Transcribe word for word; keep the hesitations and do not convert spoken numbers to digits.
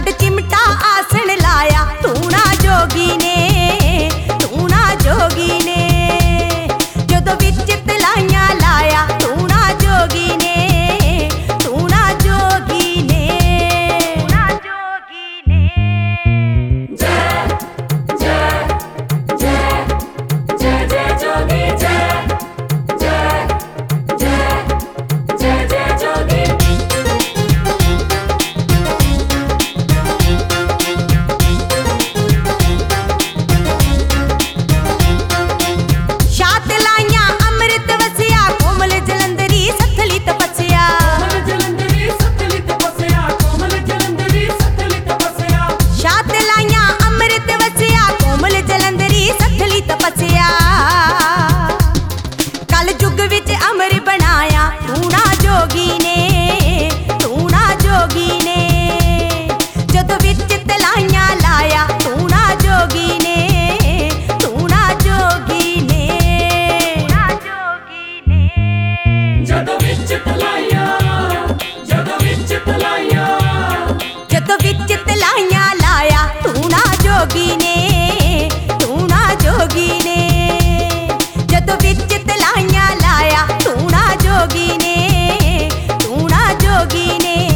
छड़ चिमटा आसन लाया तू ना जोगी ने, तू ना जोगी ने। जदों विच तलाइयां लाया तू ना जोगी ने, तू ना जोगी ने, तू ना जोगी ने। जय जय जय जय जय जोगी जय जय जय जय जय जोगी। शात लाइयां अमृत वसिया कोमल जलंधरी सथली तपस्या, कोमल जलंधरी सथली तपस्या, कोमल जलंधरी सथली तपस्या। शात लाइयां अमृत वसिया कोमल जलंधरी सथली तपस्या। कल जुग विच अमर बनाया तू ना जोगी ने, तू ना जोगी ने। जदों विच तलाइयां लाया तू ना जोगी ने, तू ना जोगी ने, तू ना जोगी ने। जदों विच तलाइयां, जदों विच तलाइयां, जदों विच तलाइयां लाया तू ना जोगी ने, तू ना जोगी ने। जदों विच तलाइयां लाया तू ना जोगी ने, तू ना जोगी ने।